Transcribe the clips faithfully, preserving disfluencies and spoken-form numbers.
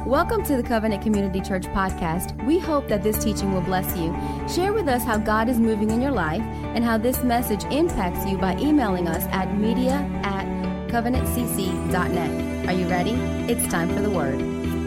Welcome to the Covenant Community Church podcast. We hope that this teaching will bless you. Share with us how God is moving in your life and how this message impacts you by emailing us at media at covenant c c dot net. Are you ready? It's time for the word.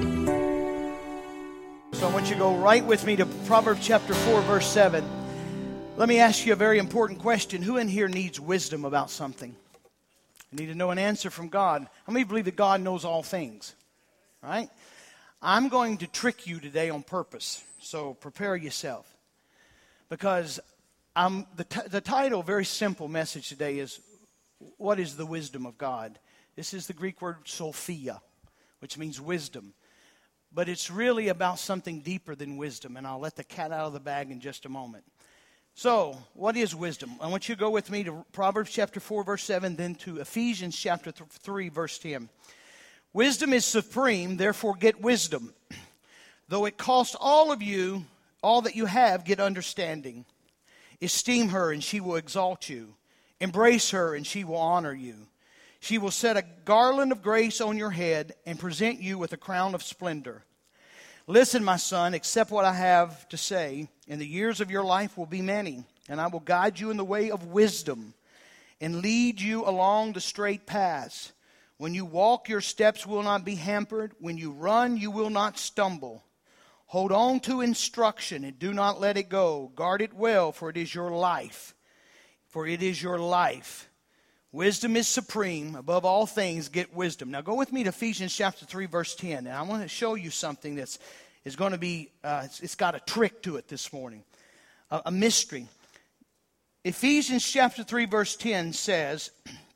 So I want you to go right with me to Proverbs chapter four, verse seven. Let me ask you a very important question. Who in here needs wisdom about something? You need to know an answer from God. How many believe that God knows all things? Right? I'm going to trick you today on purpose, so prepare yourself. Because I'm, the, t- the title, very simple message today is, what is the wisdom of God? This is the Greek word Sophia, which means wisdom. But it's really about something deeper than wisdom, and I'll let the cat out of the bag in just a moment. So, what is wisdom? I want you to go with me to Proverbs chapter four, verse seven, then to Ephesians chapter three, verse ten. Wisdom is supreme, therefore get wisdom. Though it cost all of you, all that you have, get understanding. Esteem her, and she will exalt you. Embrace her, and she will honor you. She will set a garland of grace on your head and present you with a crown of splendor. Listen, my son, accept what I have to say, and the years of your life will be many, and I will guide you in the way of wisdom and lead you along the straight paths. When you walk, your steps will not be hampered. When you run, you will not stumble. Hold on to instruction and do not let it go. Guard it well, for it is your life. For it is your life. Wisdom is supreme. Above all things, get wisdom. Now go with me to Ephesians chapter three, verse ten. And I want to show you something that's is going to be, uh, it's, it's got a trick to it this morning. A, a mystery. Ephesians chapter three, verse ten says,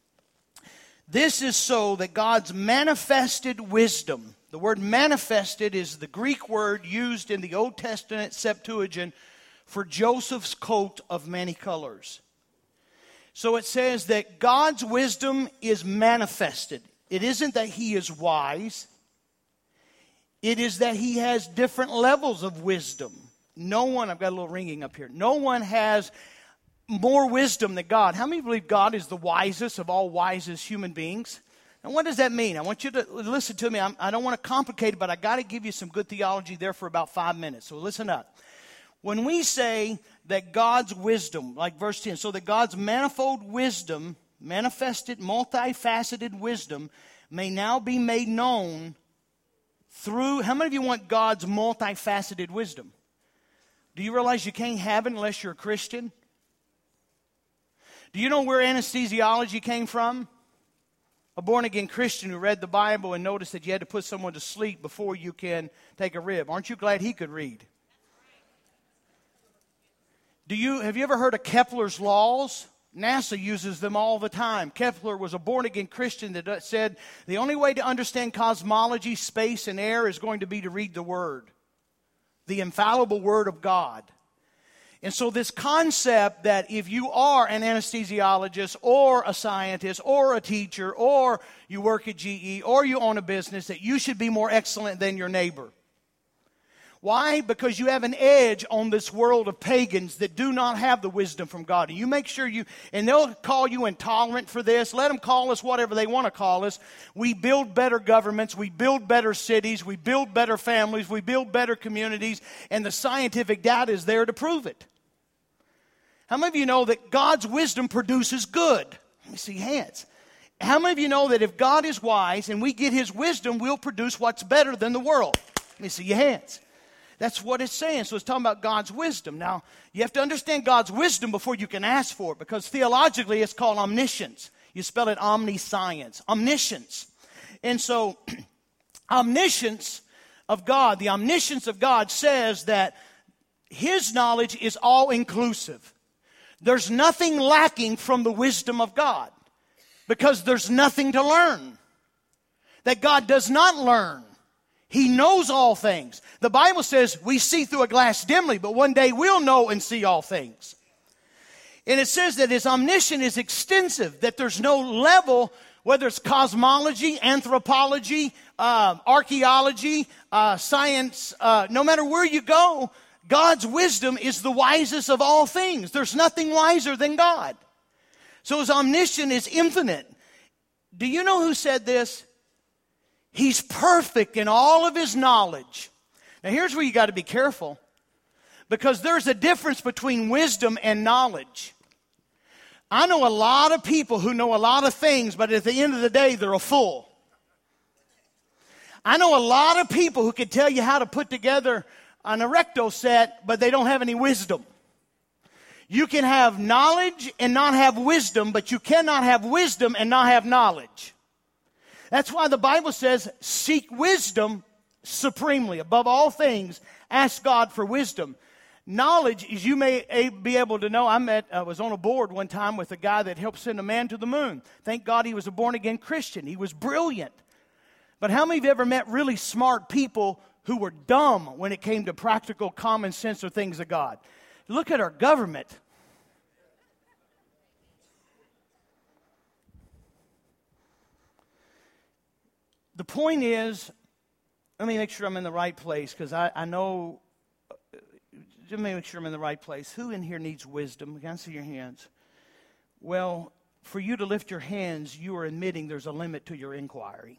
this is so that God's manifested wisdom, the word manifested is the Greek word used in the Old Testament Septuagint for Joseph's coat of many colors. So it says that God's wisdom is manifested. It isn't that He is wise. It is that He has different levels of wisdom. No one, I've got a little ringing up here. No one has more wisdom than God. How many believe God is the wisest of all wisest human beings? And what does that mean? I want you to listen to me. I'm, I don't want to complicate it, but I got to give you some good theology there for about five minutes. So listen up. When we say that God's wisdom, like verse ten, so that God's manifold wisdom, manifested, multifaceted wisdom, may now be made known through, how many of you want God's multifaceted wisdom? Do you realize you can't have it unless you're a Christian? Do you know where anesthesiology came from? A born-again Christian who read the Bible and noticed that you had to put someone to sleep before you can take a rib. Aren't you glad he could read? Do you have you ever heard of Kepler's laws? NASA uses them all the time. Kepler was a born-again Christian that said the only way to understand cosmology, space, and air is going to be to read the Word, the infallible Word of God. And so this concept that if you are an anesthesiologist or a scientist or a teacher or you work at G E or you own a business, that you should be more excellent than your neighbor. Why? Because you have an edge on this world of pagans that do not have the wisdom from God. And you make sure you, and they'll call you intolerant for this. Let them call us whatever they want to call us. We build better governments. We build better cities. We build better families. We build better communities. And the scientific data is there to prove it. How many of you know that God's wisdom produces good? Let me see hands. How many of you know that if God is wise and we get His wisdom, we'll produce what's better than the world? Let me see your hands. That's what it's saying. So it's talking about God's wisdom. Now, you have to understand God's wisdom before you can ask for it, because theologically it's called omniscience. You spell it omniscience, omniscience. And so omniscience of God, the omniscience of God says that His knowledge is all-inclusive. There's nothing lacking from the wisdom of God because there's nothing to learn. That God does not learn. He knows all things. The Bible says we see through a glass dimly, but one day we'll know and see all things. And it says that His omniscience is extensive, that there's no level, whether it's cosmology, anthropology, uh, archaeology, uh, science, uh, no matter where you go, God's wisdom is the wisest of all things. There's nothing wiser than God. So His omniscience is infinite. Do you know who said this? He's perfect in all of His knowledge. Now here's where you got to be careful, because there's a difference between wisdom and knowledge. I know a lot of people who know a lot of things, but at the end of the day, they're a fool. I know a lot of people who can tell you how to put together an erecto set, but they don't have any wisdom. You can have knowledge and not have wisdom, but you cannot have wisdom and not have knowledge. That's why the Bible says, seek wisdom supremely. Above all things, ask God for wisdom. Knowledge, as you may be able to know, I met, I was on a board one time with a guy that helped send a man to the moon. Thank God he was a born-again Christian. He was brilliant. But how many of you ever met really smart people who were dumb when it came to practical, common sense or things of God? Look at our government. The point is, let me make sure I'm in the right place, because I, I know, let me make sure I'm in the right place. Who in here needs wisdom? Can I see your hands? Well, for you to lift your hands, you are admitting there's a limit to your inquiry.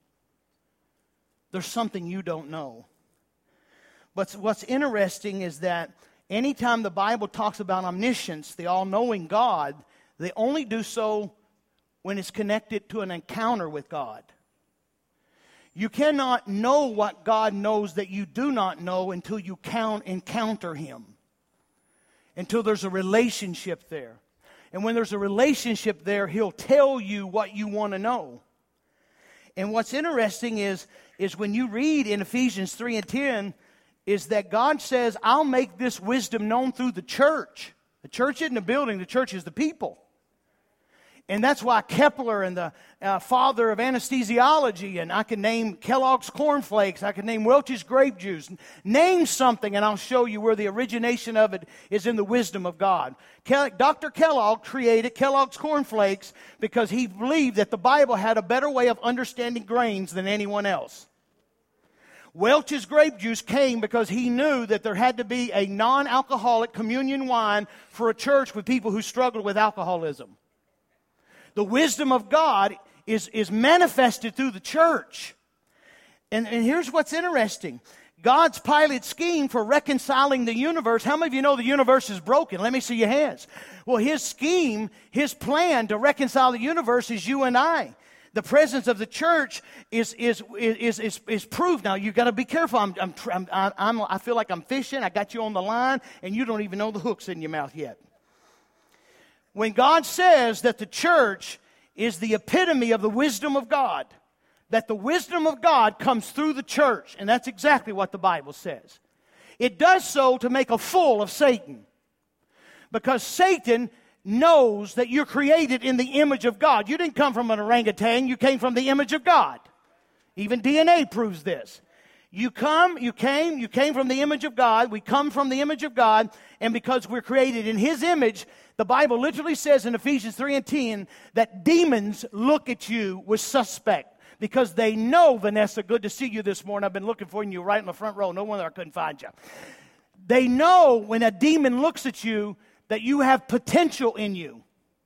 There's something you don't know. But what's interesting is that anytime the Bible talks about omniscience, the all-knowing God, they only do so when it's connected to an encounter with God. You cannot know what God knows that you do not know until you count, encounter Him. Until there's a relationship there. And when there's a relationship there, He'll tell you what you want to know. And what's interesting is, is when you read in Ephesians three and ten, is that God says, I'll make this wisdom known through the church. The church isn't a building, the church is the people. And that's why Kepler and the uh, father of anesthesiology, and I can name Kellogg's Corn Flakes, I can name Welch's grape juice. Name something and I'll show you where the origination of it is in the wisdom of God. Ke- Doctor Kellogg created Kellogg's Corn Flakes because he believed that the Bible had a better way of understanding grains than anyone else. Welch's grape juice came because he knew that there had to be a non-alcoholic communion wine for a church with people who struggled with alcoholism. The wisdom of God is, is manifested through the church. And, and here's what's interesting. God's pilot scheme for reconciling the universe. How many of you know the universe is broken? Let me see your hands. Well, His scheme, His plan to reconcile the universe is you and I. The presence of the church is is is is, is proved. Now you've got to be careful. I'm, I'm I'm I'm I feel like I'm fishing. I got you on the line, and you don't even know the hook's in your mouth yet. When God says that the church is the epitome of the wisdom of God, that the wisdom of God comes through the church, and that's exactly what the Bible says. It does so to make a fool of Satan, because Satan knows that you're created in the image of God. You didn't come from an orangutan, you came from the image of God. Even D N A proves this. You come, you came, you came from the image of God. We come from the image of God, and because we're created in His image, the Bible literally says in Ephesians three and ten that demons look at you with suspect because they know, Vanessa, good to see you this morning. I've been looking for you right in the front row. No wonder I couldn't find you. They know when a demon looks at you that you have potential in you,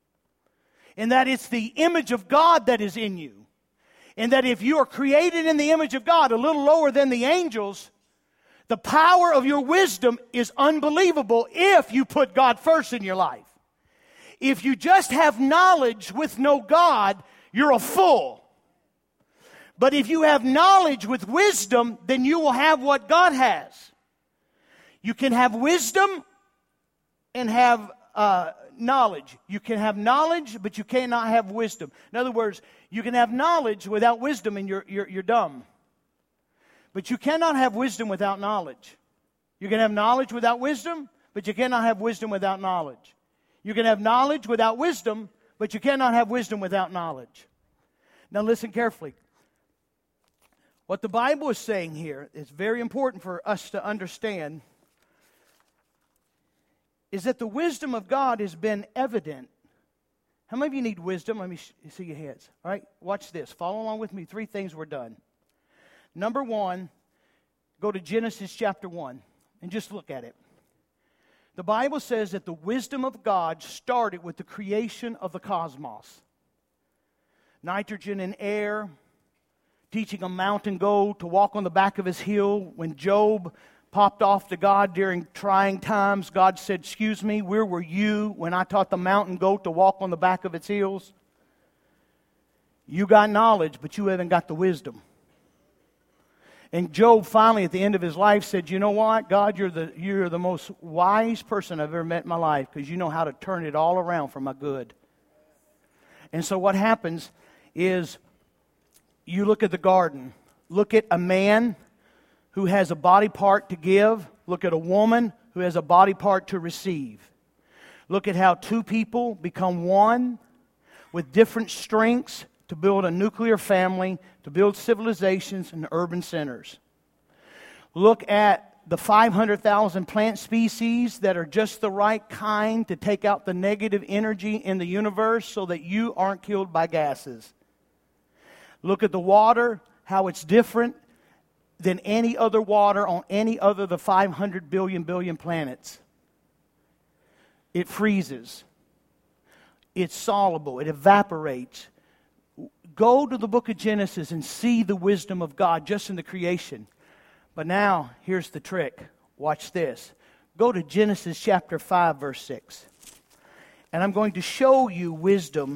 and that it's the image of God that is in you. And that if you are created in the image of God, a little lower than the angels, the power of your wisdom is unbelievable if you put God first in your life. If you just have knowledge with no God, you're a fool. But if you have knowledge with wisdom, then you will have what God has. You can have wisdom and have uh, knowledge. You can have knowledge, but you cannot have wisdom. In other words, you can have knowledge without wisdom, and you're, you're, you're dumb. But you cannot have wisdom without knowledge. You can have knowledge without wisdom, but you cannot have wisdom without knowledge. You can have knowledge without wisdom, but you cannot have wisdom without knowledge. Now listen carefully. What the Bible is saying here is very important for us to understand, is that the wisdom of God has been evident. How many of you need wisdom? Let me see your hands. All right, watch this. Follow along with me. Three things were done. Number one, go to Genesis chapter one and just look at it. The Bible says that the wisdom of God started with the creation of the cosmos. Nitrogen and air, teaching a mountain goat to walk on the back of his heel. When Job popped off to God during trying times, God said, excuse me, where were you when I taught the mountain goat to walk on the back of its heels? You got knowledge, but you haven't got the wisdom. And Job finally, at the end of his life, said, you know what, God, you're the, you're the most wise person I've ever met in my life because you know how to turn it all around for my good. And so what happens is you look at the garden. Look at a man who has a body part to give. Look at a woman who has a body part to receive. Look at how two people become one with different strengths to build a nuclear family, to build civilizations and urban centers. Look at the five hundred thousand plant species that are just the right kind to take out the negative energy in the universe so that you aren't killed by gases. Look at the water, how it's different than any other water on any other of the five hundred billion billion planets. It freezes. It's soluble. It evaporates. Go to the book of Genesis and see the wisdom of God just in the creation. But now, here's the trick. Watch this. Go to Genesis chapter five, verse six. And I'm going to show you wisdom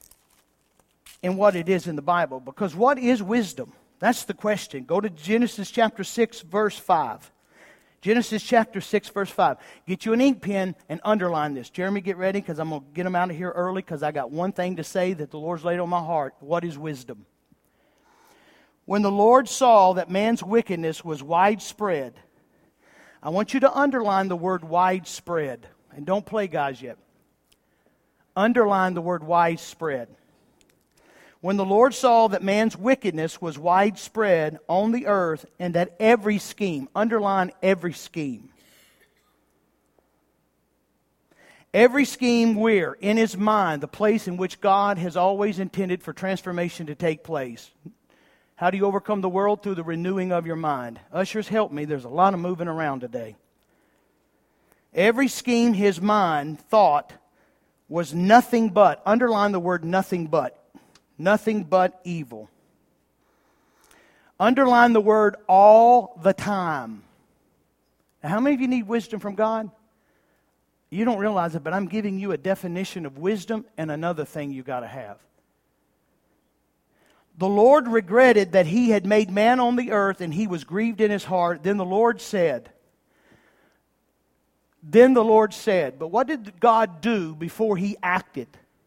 in what it is in the Bible. Because what is wisdom? That's the question. Go to Genesis chapter six, verse five. Genesis chapter six, verse five. Get you an ink pen and underline this. Jeremy, get ready because I'm going to get them out of here early because I got one thing to say that the Lord's laid on my heart. What is wisdom? When the Lord saw that man's wickedness was widespread, I want you to underline the word widespread. And don't play, guys, yet. Underline the word widespread. When the Lord saw that man's wickedness was widespread on the earth and that every scheme, underline every scheme. Every scheme where, in his mind, the place in which God has always intended for transformation to take place. How do you overcome the world? Through the renewing of your mind. Ushers, help me. There's a lot of moving around today. Every scheme his mind thought was nothing but, underline the word nothing but. Nothing but evil. Underline the word all the time. Now, how many of you need wisdom from God? You don't realize it, but I'm giving you a definition of wisdom and another thing you got to have. The Lord regretted that he had made man on the earth and he was grieved in his heart. Then the Lord said, Then the Lord said, but what did God do before he acted?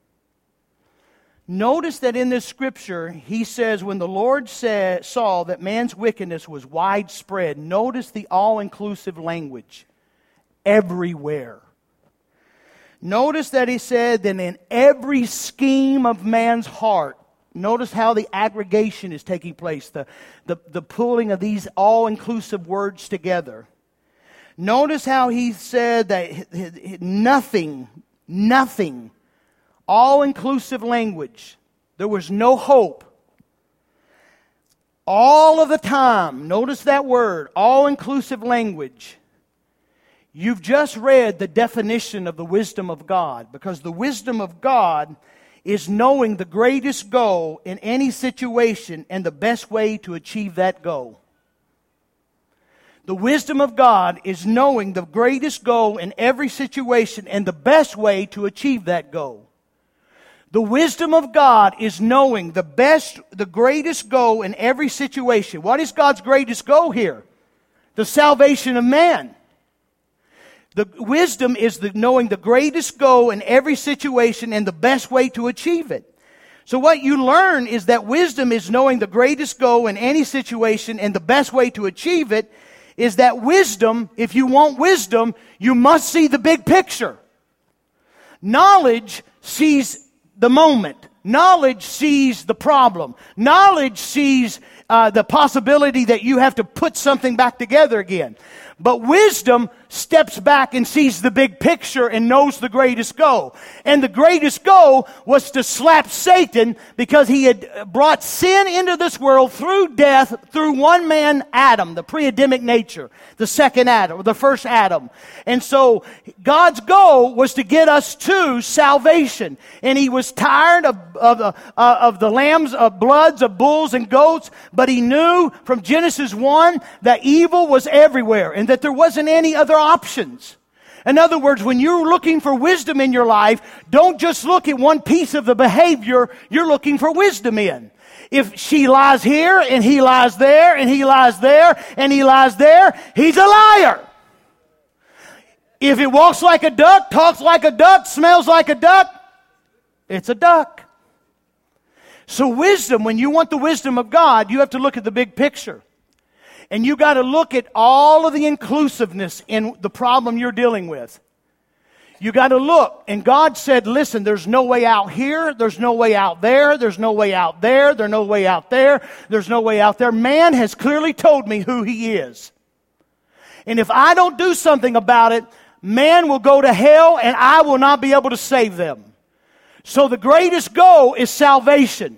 Notice that in this scripture, he says, when the Lord said, saw that man's wickedness was widespread, notice the all-inclusive language. Everywhere. Notice that he said that in every scheme of man's heart, notice how the aggregation is taking place, the, the, the pulling of these all-inclusive words together. Notice how he said that nothing, nothing, all-inclusive language. There was no hope. All of the time, notice that word, all-inclusive language. You've just read the definition of the wisdom of God, because the wisdom of God is knowing the greatest goal in any situation and the best way to achieve that goal. The wisdom of God is knowing the greatest goal in every situation and the best way to achieve that goal. The wisdom of God is knowing the best, the greatest goal in every situation. What is God's greatest goal here? The salvation of man. The wisdom is the knowing the greatest goal in every situation and the best way to achieve it. So what you learn is that wisdom is knowing the greatest goal in any situation and the best way to achieve it is that wisdom, if you want wisdom, you must see the big picture. Knowledge sees the moment. Knowledge sees the problem. Knowledge sees uh, uh, the possibility that you have to put something back together again. But wisdom steps back and sees the big picture and knows the greatest goal. And the greatest goal was to slap Satan because he had brought sin into this world through death, through one man, Adam, the pre-Adamic nature, the second Adam, or the first Adam. And so God's goal was to get us to salvation. And he was tired of, of, uh, of the lambs, of bloods, of bulls and goats, but he knew from Genesis one that evil was everywhere and that there wasn't any other options. In other words, when you're looking for wisdom in your life, don't just look at one piece of the behavior you're looking for wisdom in. If she lies here and he lies there and he lies there and he lies there, he's a liar. If it walks like a duck, talks like a duck, smells like a duck, it's a duck. So wisdom, when you want the wisdom of God, you have to look at the big picture. And you got to look at all of the inclusiveness in the problem you're dealing with. You got to look. And God said, listen, there's no way out here. There's no way out there. There's no way out there. There's no way out there. There's no way out there. Man has clearly told me who he is. And if I don't do something about it, man will go to hell and I will not be able to save them. So the greatest goal is salvation.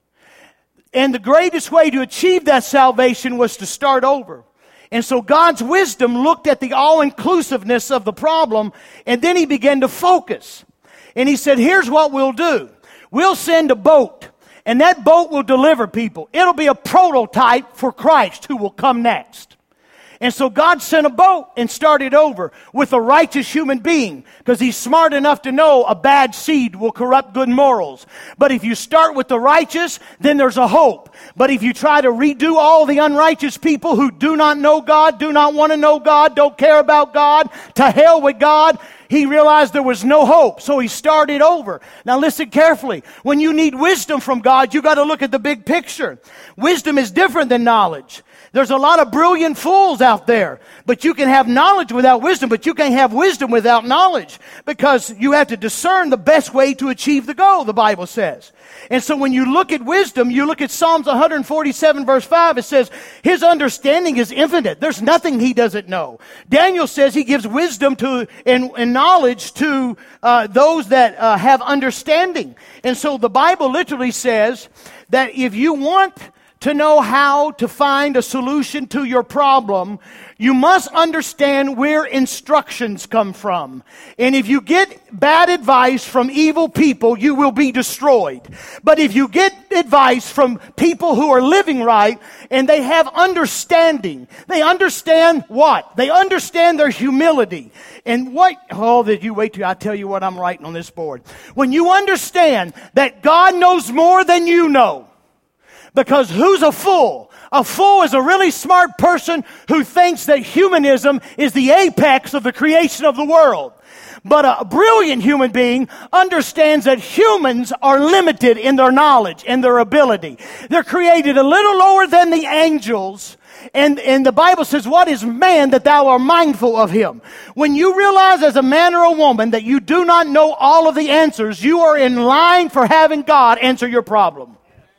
And the greatest way to achieve that salvation was to start over. And so God's wisdom looked at the all-inclusiveness of the problem, and then he began to focus. And he said, here's what we'll do. We'll send a boat, and that boat will deliver people. It'll be a prototype for Christ who will come next. And so God sent a boat and started over with a righteous human being because he's smart enough to know a bad seed will corrupt good morals. But if you start with the righteous, then there's a hope. But if you try to redo all the unrighteous people who do not know God, do not want to know God, don't care about God, to hell with God, he realized there was no hope, so he started over. Now listen carefully. When you need wisdom from God, you got to look at the big picture. Wisdom is different than knowledge. There's a lot of brilliant fools out there, but you can have knowledge without wisdom, but you can't have wisdom without knowledge because you have to discern the best way to achieve the goal, the Bible says. And so when you look at wisdom, you look at Psalms one forty-seven verse five, it says, his understanding is infinite. There's nothing he doesn't know. Daniel says he gives wisdom to and, and knowledge to uh, those that uh, have understanding. And so the Bible literally says that if you want to know how to find a solution to your problem, you must understand where instructions come from. And if you get bad advice from evil people, you will be destroyed. But if you get advice from people who are living right and they have understanding, they understand what? They understand their humility. And what, oh, that you wait till I tell you what I'm writing on this board. When you understand that God knows more than you know, because who's a fool? A fool is a really smart person who thinks that humanism is the apex of the creation of the world. But a brilliant human being understands that humans are limited in their knowledge and their ability. They're created a little lower than the angels. And, and the Bible says, what is man that thou art mindful of him? When you realize as a man or a woman that you do not know all of the answers, you are in line for having God answer your problem.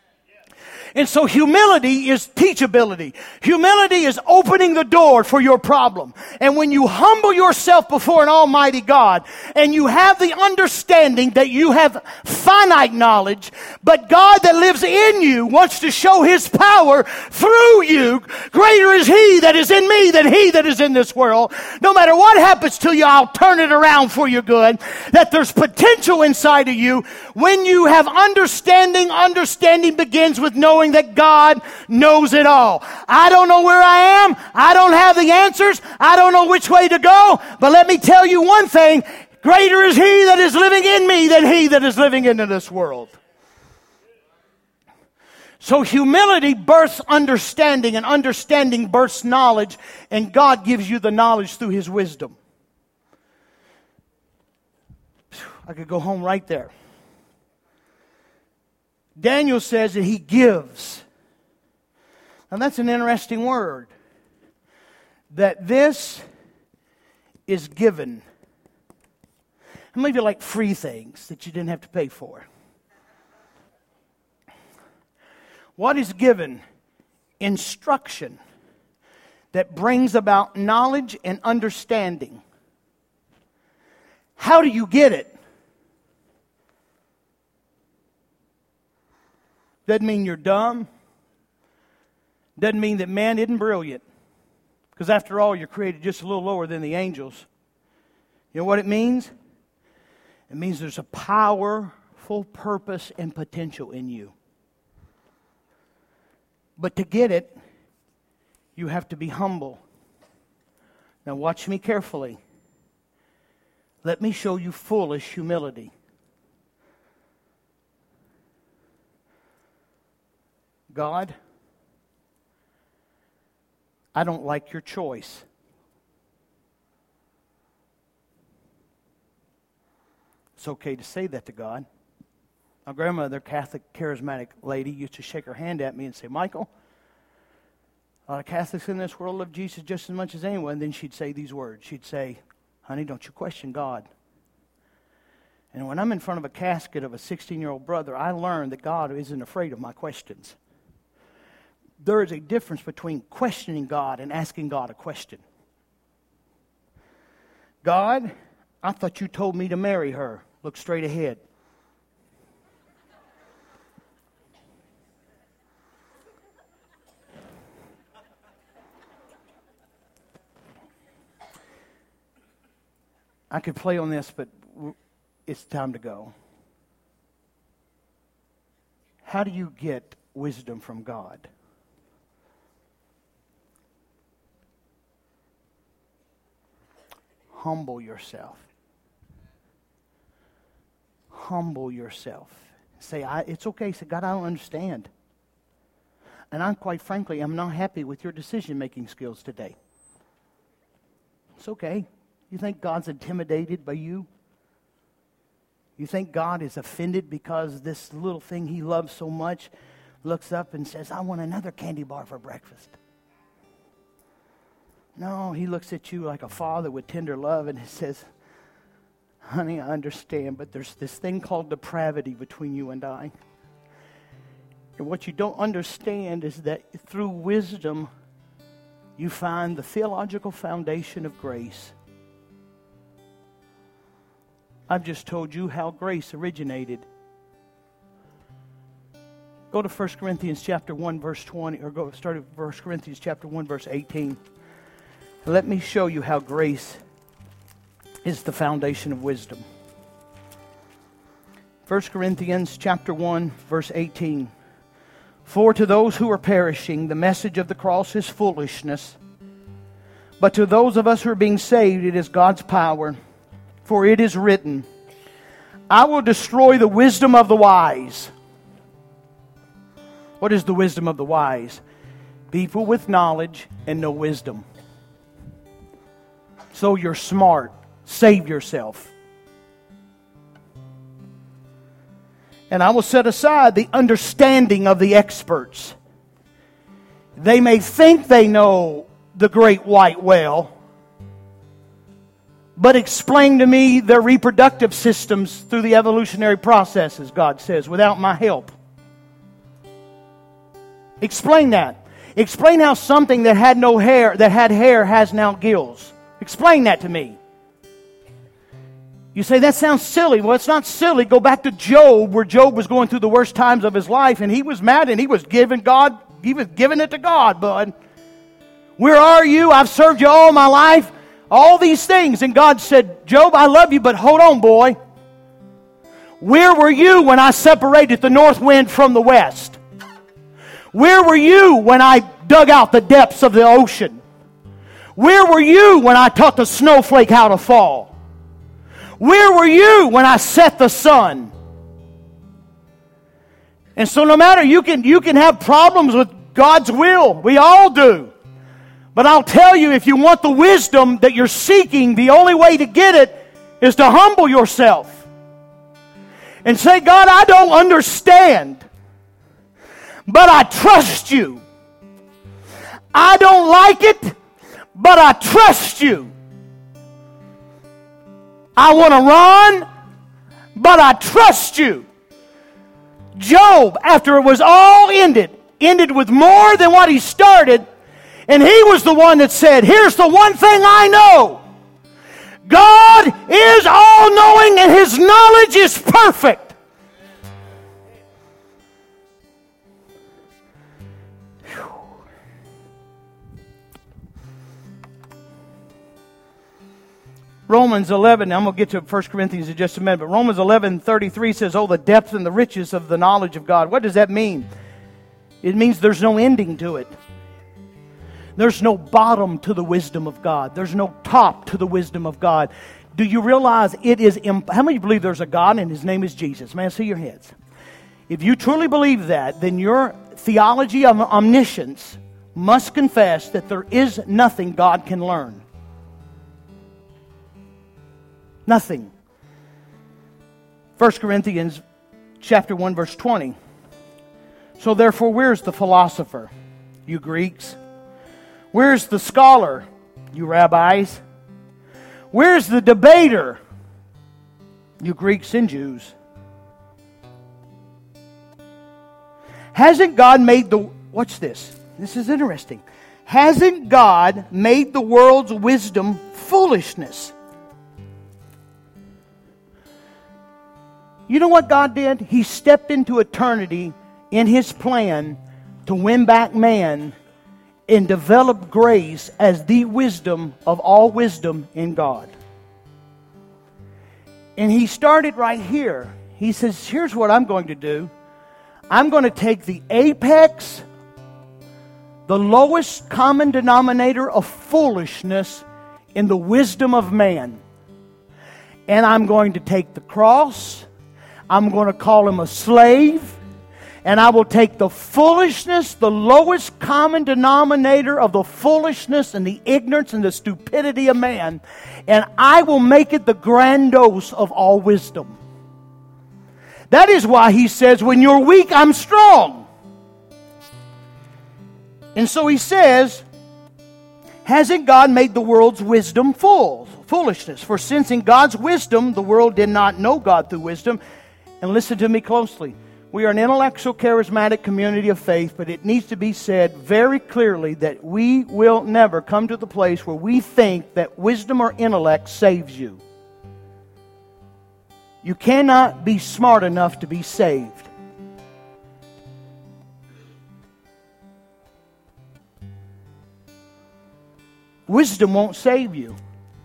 And so humility is teachability. Humility is opening the door for your problem. And when you humble yourself before an almighty God and you have the understanding that you have finite knowledge, but God that lives in you wants to show his power through you, greater is he that is in me than he that is in this world. No matter what happens to you, I'll turn it around for your good. That there's potential inside of you. When you have understanding, understanding begins with knowing that God knows it all. I don't know where I am. I don't have the answers. I don't know which way to go. But let me tell you one thing. Greater is he that is living in me than he that is living into this world. So humility births understanding, and understanding births knowledge, and God gives you the knowledge through his wisdom. I could go home right there. Daniel says that he gives. And that's an interesting word. That this is given. How many of you like free things that you didn't have to pay for? What is given instruction that brings about knowledge and understanding. How do you get it? Doesn't mean you're dumb. Doesn't mean that man isn't brilliant. Because after all, you're created just a little lower than the angels. You know what it means? It means there's a powerful purpose and potential in you. But to get it, you have to be humble. Now watch me carefully. Let me show you foolish humility. God, I don't like your choice. It's okay to say that to God. My grandmother, Catholic charismatic lady, used to shake her hand at me and say, Michael, a lot of Catholics in this world love Jesus just as much as anyone. And then she'd say these words. She'd say, honey, don't you question God. And when I'm in front of a casket of a sixteen-year-old brother, I learned that God isn't afraid of my questions. There is a difference between questioning God and asking God a question. God, I thought you told me to marry her. Look straight ahead. I could play on this, but it's time to go. How do you get wisdom from God? Humble yourself. Humble yourself. Say, I, it's okay. Say, God, I don't understand. And I'm quite frankly, I'm not happy with your decision-making skills today. It's okay. You think God's intimidated by you? You think God is offended because this little thing he loves so much looks up and says, I want another candy bar for breakfast? No, he looks at you like a father with tender love and he says, honey, I understand, but there's this thing called depravity between you and I. And what you don't understand is that through wisdom, you find the theological foundation of grace. I've just told you how grace originated. Go to First Corinthians chapter one, verse twenty, or go start at First Corinthians chapter one, verse eighteen. Let me show you how grace is the foundation of wisdom. First Corinthians chapter one, verse eighteen. For to those who are perishing, the message of the cross is foolishness. But to those of us who are being saved, it is God's power. For it is written, I will destroy the wisdom of the wise. What is the wisdom of the wise? People with knowledge and no wisdom. So you're smart. Save yourself. And I will set aside the understanding of the experts. They may think they know the great white whale, but explain to me their reproductive systems through the evolutionary processes, God says, without my help. Explain that. Explain how something that had no hair, that had hair, has now gills. Explain that to me. You say, that sounds silly. Well, it's not silly. Go back to Job, where Job was going through the worst times of his life, and he was mad, and he was giving God, he was giving it to God, bud. Where are you? I've served you all my life. All these things. And God said, Job, I love you, but hold on, boy. Where were you when I separated the north wind from the west? Where were you when I dug out the depths of the ocean? Where were you when I taught the snowflake how to fall? Where were you when I set the sun? And so no matter, you can, you can have problems with God's will. We all do. But I'll tell you, if you want the wisdom that you're seeking, the only way to get it is to humble yourself. And say, God, I don't understand, but I trust you. I don't like it, but I trust you. I want to run, but I trust you. Job, after it was all ended, ended with more than what he started. And he was the one that said, here's the one thing I know. God is all-knowing and His knowledge is perfect. Whew. Romans eleven, I'm going to get to First Corinthians in just a minute, but Romans eleven thirty-three says, oh, the depth and the riches of the knowledge of God. What does that mean? It means there's no ending to it. There's no bottom to the wisdom of God. There's no top to the wisdom of God. Do you realize it is... Imp- How many believe there's a God and His name is Jesus? Man, see your heads. If you truly believe that, then your theology of omniscience must confess that there is nothing God can learn. Nothing. First Corinthians chapter one, verse twenty. So therefore, where's the philosopher, you Greeks? Where's the scholar, you rabbis? Where's the debater, you Greeks and Jews? Hasn't God made the... Watch this. This is interesting. Hasn't God made the world's wisdom foolishness? You know what God did? He stepped into eternity in His plan to win back man and develop grace as the wisdom of all wisdom in God. And He started right here. He says, here's what I'm going to do. I'm going to take the apex, the lowest common denominator of foolishness in the wisdom of man. And I'm going to take the cross. I'm going to call Him a slave. And I will take the foolishness, the lowest common denominator of the foolishness and the ignorance and the stupidity of man, and I will make it the grandiose of all wisdom. That is why He says, when you're weak, I'm strong. And so He says, hasn't God made the world's wisdom full, foolishness? For since in God's wisdom, the world did not know God through wisdom. And listen to me closely. We are an intellectual, charismatic community of faith, but it needs to be said very clearly that we will never come to the place where we think that wisdom or intellect saves you. You cannot be smart enough to be saved. Wisdom won't save you.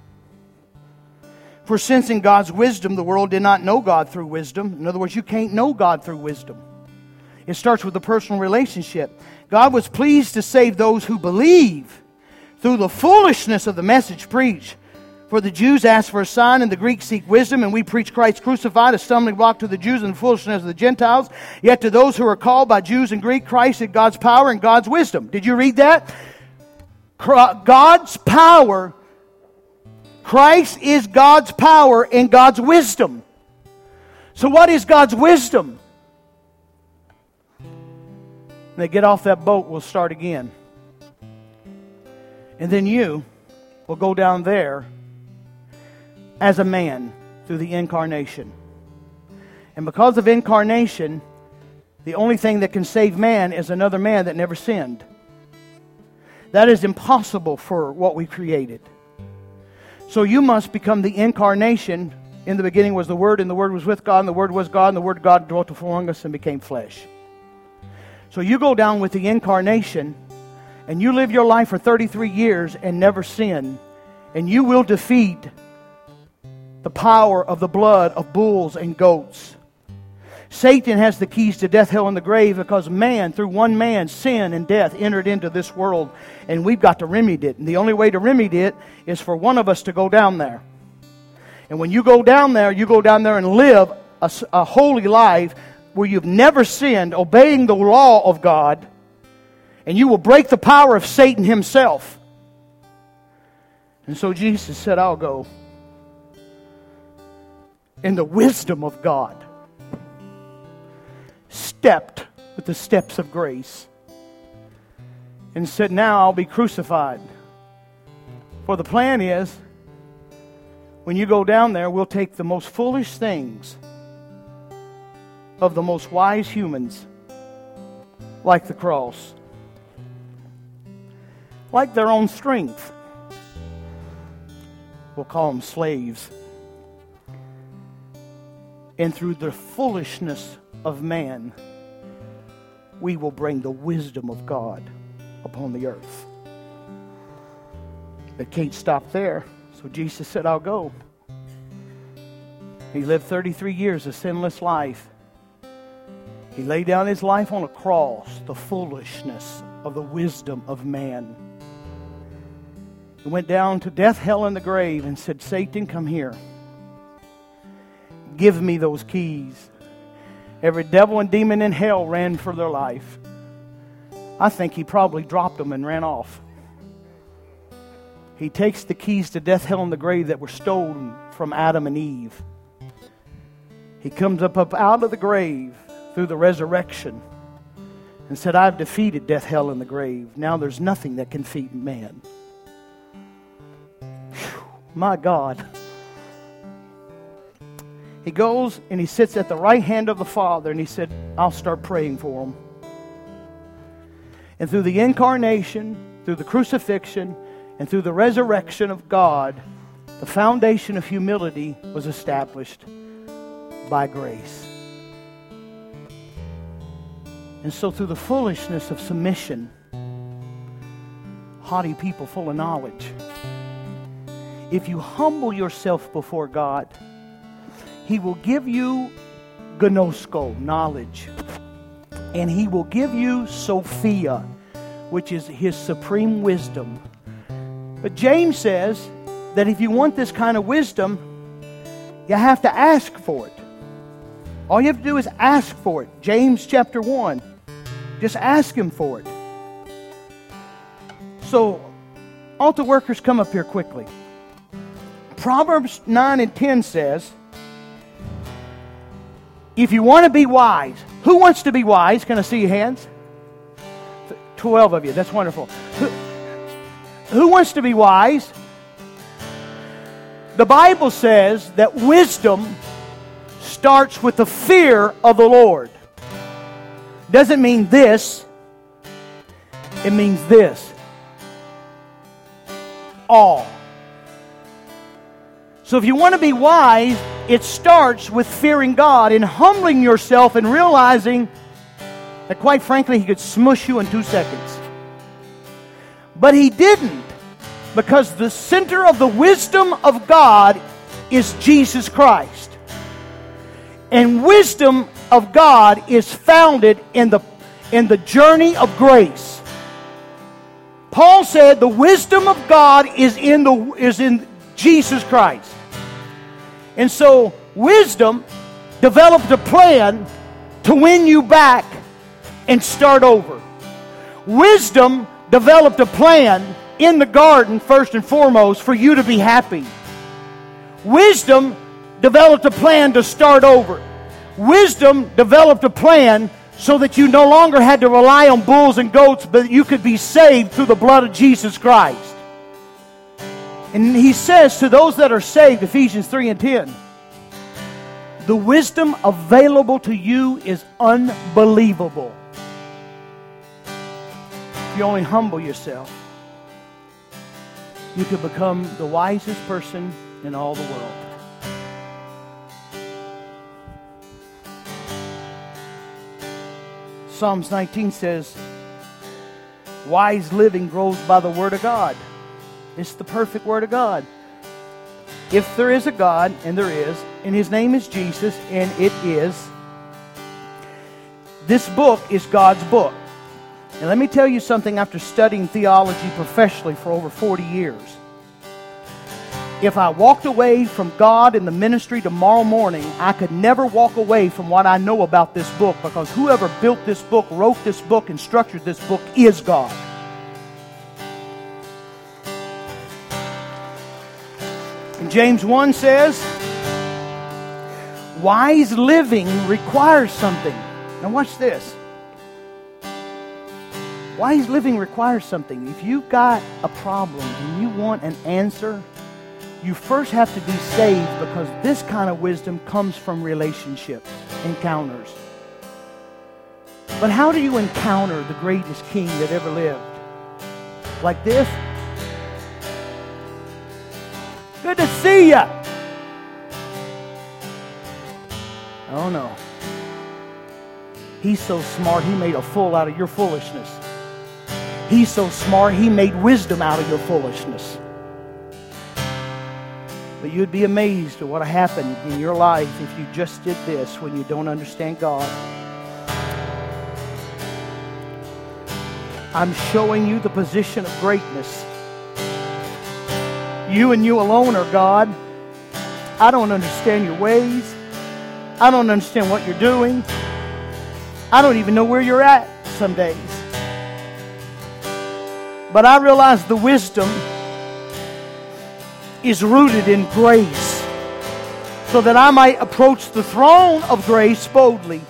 For since in God's wisdom the world did not know God through wisdom. In other words, you can't know God through wisdom. It starts with a personal relationship. God was pleased to save those who believe through the foolishness of the message preached. For the Jews ask for a sign and the Greeks seek wisdom, and we preach Christ crucified, a stumbling block to the Jews and the foolishness of the Gentiles. Yet to those who are called by Jews and Greek, Christ is God's power and God's wisdom. Did you read that? God's power. Christ is God's power and God's wisdom. So what is God's wisdom? When they get off that boat, we'll start again. And then you will go down there as a man through the incarnation. And because of incarnation, the only thing that can save man is another man that never sinned. That is impossible for what we created. So you must become the incarnation. In the beginning was the Word, and the Word was with God, and the Word was God, and the Word of God dwelt among us and became flesh. So you go down with the incarnation, and you live your life for thirty-three years and never sin, and you will defeat the power of the blood of bulls and goats. Satan has the keys to death, hell, and the grave because man, through one man, sin and death entered into this world. And we've got to remedy it. And the only way to remedy it is for one of us to go down there. And when you go down there, you go down there and live a, a holy life where you've never sinned, obeying the law of God. And you will break the power of Satan himself. And so Jesus said, I'll go in the wisdom of God. Stepped with the steps of grace and said, now I'll be crucified. For the plan is, when you go down there, we'll take the most foolish things of the most wise humans like the cross, like their own strength. We'll call them slaves. And through the foolishness of man, we will bring the wisdom of God upon the earth. It can't stop there. So Jesus said, I'll go. He lived thirty-three years a sinless life. He laid down his life on a cross, the foolishness of the wisdom of man. He went down to death, hell, and the grave and said, Satan, come here. Give me those keys. Every devil and demon in hell ran for their life. I think he probably dropped them and ran off. He takes the keys to death, hell, and the grave that were stolen from Adam and Eve. He comes up, up out of the grave through the resurrection and said, I've defeated death, hell, and the grave. Now there's nothing that can defeat man. Whew, my God. He goes and he sits at the right hand of the Father and he said, I'll start praying for him. And through the incarnation, through the crucifixion, and through the resurrection of God, the foundation of humility was established by grace. And so through the foolishness of submission, haughty people full of knowledge, if you humble yourself before God, He will give you gnosko, knowledge. And He will give you Sophia, which is His supreme wisdom. But James says that if you want this kind of wisdom, you have to ask for it. All you have to do is ask for it. James chapter one. Just ask Him for it. So, altar workers, come up here quickly. Proverbs nine and ten says, if you want to be wise, who wants to be wise? Can I see your hands? Twelve of you. That's wonderful. Who, who wants to be wise? The Bible says that wisdom starts with the fear of the Lord. Doesn't mean this. It means this. Awe. So if you want to be wise, it starts with fearing God and humbling yourself and realizing that, quite frankly, He could smush you in two seconds. But He didn't, because the center of the wisdom of God is Jesus Christ. And wisdom of God is founded in the, in the journey of grace. Paul said the wisdom of God is in, the, is in Jesus Christ. And so wisdom developed a plan to win you back and start over. Wisdom developed a plan in the garden, first and foremost, for you to be happy. Wisdom developed a plan to start over. Wisdom developed a plan so that you no longer had to rely on bulls and goats, but you could be saved through the blood of Jesus Christ. And he says to those that are saved, Ephesians three and ten, the wisdom available to you is unbelievable. If you only humble yourself, you could become the wisest person in all the world. Psalms nineteen says, wise living grows by the Word of God. It's the perfect Word of God. If there is a God, and there is, and His name is Jesus, and it is, this book is God's book. And let me tell you something, after studying theology professionally for over forty years. If I walked away from God in the ministry tomorrow morning, I could never walk away from what I know about this book, because whoever built this book, wrote this book, and structured this book is God. And James one says, wise living requires something. Now watch this. Wise living requires something. If you've got a problem and you want an answer, you first have to be saved, because this kind of wisdom comes from relationships, encounters. But how do you encounter the greatest king that ever lived? Like this? Good to see ya. Oh no. He's so smart, he made a fool out of your foolishness. He's so smart, he made wisdom out of your foolishness. But you'd be amazed at what happened in your life if you just did this when you don't understand God. I'm showing you the position of greatness. You and you alone are God. I don't understand your ways. I don't understand what you're doing. I don't even know where you're at some days. But I realize the wisdom is rooted in grace, so that I might approach the throne of grace boldly.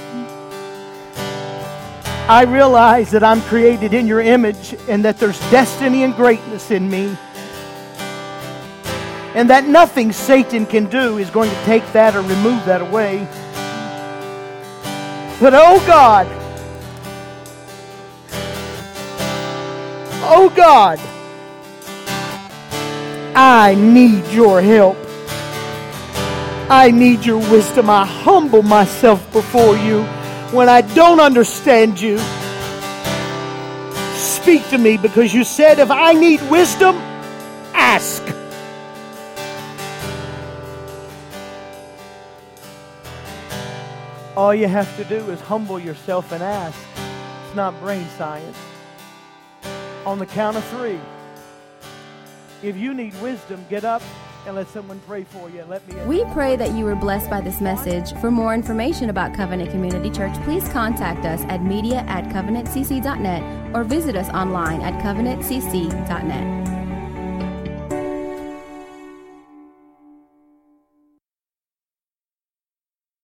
I realize that I'm created in your image and that there's destiny and greatness in me. And that nothing Satan can do is going to take that or remove that away. But oh God, oh God, I need your help. I need your wisdom. I humble myself before you. When I don't understand you, speak to me, because you said if I need wisdom, ask. All you have to do is humble yourself and ask. It's not brain science. On the count of three, if you need wisdom, get up and let someone pray for you. And let me. We pray that you were blessed by this message. For more information about Covenant Community Church, please contact us at media at covenant c c dot net or visit us online at covenant c c dot net.